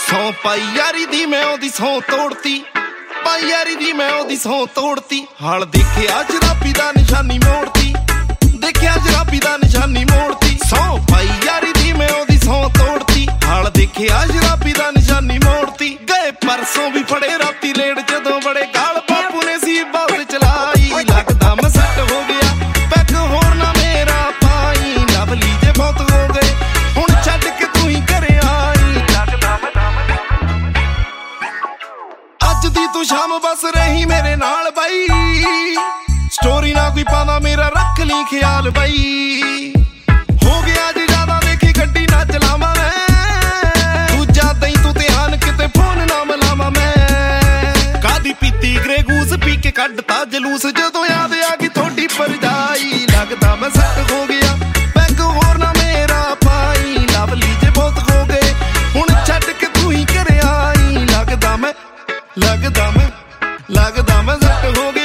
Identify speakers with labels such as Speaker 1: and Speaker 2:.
Speaker 1: ਸੌ ਪਾਈ ਯਾਰੀ ਦੀ ਮੈਂ ਉਹਦੀ ਸੌ ਤੋੜਤੀ, ਪਾਈ ਯਾਰੀ ਦੀ ਮੈਂ ਉਹਦੀ ਸੌ ਤੋੜਤੀ। ਹਾਲ ਦੇਖਿਆ ਜਰਾਬੀ ਦਾ ਨਿਸ਼ਾਨੀ ਮੋੜਤੀ, ਦੇਖਿਆ ਜਰਾਬੀ ਦਾ ਨਿਸ਼ਾਨੀ ਮੋੜਤੀ। ਸੌ ਪਾਈ ਯਾਰੀ ਦੀ ਮੈਂ ਉਹਦੀ ਸੌ ਤੋੜਤੀ, ਹਾਲ ਦੇਖਿਆ ਜਰਾਬੀ ਦਾ ਨਿਸ਼ਾਨੀ ਮੋੜਤੀ। ਗਏ ਪਰਸੋਂ ਵੀ ਫੜੇ ਰਾਤੀ ਲੇਟ ਜਦੋਂ ਬੜੇ ਗਾਲ ਬਾਪੂ ਨੇ ਸੀ ਬੱਸ ਚਲਾਈ। ਲੱਗਦਾ ਮੈਂ ਸੈੱਟ ਹੋ ਗਿਆ ਪੈਗ ਹੋਰ ਨਾ ਮੇਰਾ ਪਾਈ, ਲਵਲੀ ਜੇ ਬਹੁਤ ਹੋ ਗਏ ਹੁਣ ਛੱਡ ਕੇ ਤੂੰ ਹੀ ਘਰੇ ਆਈ। ਅੱਜ ਦੀ ਤੂੰ ਸ਼ਾਮ ਬਸ ਰਹੀ ਮੇਰੇ ਨਾਲ ਬਾਈ, ਸਟੋਰੀ ਨਾ ਕੋਈ ਪਾਉਂਦਾ ਮੇਰਾ ਰੱਖ ਲਈ ਖਿਆਲ ਬਾਈ। ਹੋ ਗਿਆ ਅੱਜ ਜ਼ਿਆਦਾ ਦੇਖੀ ਗੱਡੀ ਨਾ ਚਲਾਵਾਂ ਮੈਂ, ਦੂਜਾ ਦਈ ਤੂੰ ਧਿਆਨ ਕਿਤੇ ਫੋਨ ਨਾ ਮਿਲਾਵਾਂ ਮੈਂ। ਕਾਦੀ ਪੀਤੀ ਗ੍ਰੇ ਗੂਸ ਪੀ ਕੇ ਕੱਢਤਾ ਜਲੂਸ, ਜਦੋਂ ਯਾਦ ਆ ਗਈ ਤੁਹਾਡੀ ਭਰਜਾਈ। ਲੱਗਦਾ ਮੈਂ ਸੈੱਟ ਹੋ ਗਿਆ ਪੈਗ ਹੋਰ ਨਾ ਮੇਰਾ ਪਾਈ, ਲਵਲੀ ਜੇ ਬਹੁਤ ਹੋ ਗਏ ਹੁਣ ਛੱਡ ਕੇ ਤੂੰ ਹੀ ਘਰੇ ਆਈ। ਲੱਗਦਾ ਮੈਂ ਸੈੱਟ ਹੋ ਗਿਆ।